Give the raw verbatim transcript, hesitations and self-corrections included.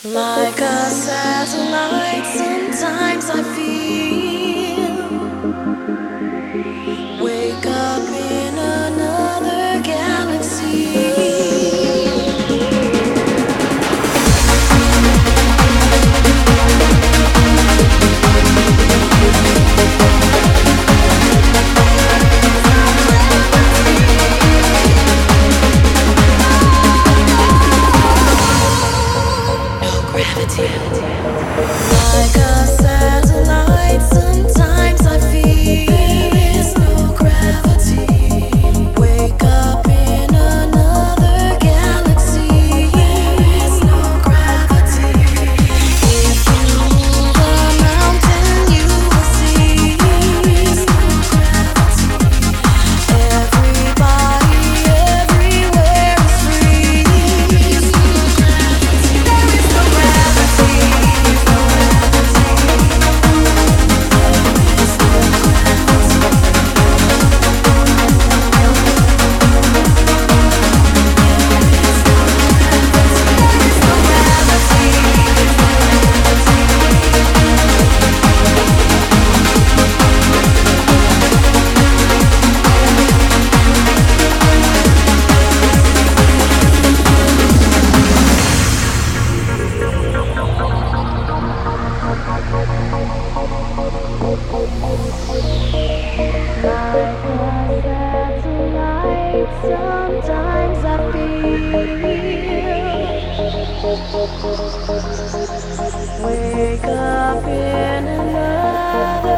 Like a satellite, sometimes I feel. Wake up in another galaxy. Like a satellite, sometimes I feel there is no gravity. Wake up in another galaxy. There is no gravity. If you move a mountain, you will see there is no gravity. Everybody, everywhere is free. There is no gravity. There is no gravity. Sometimes I feel. Wake up in another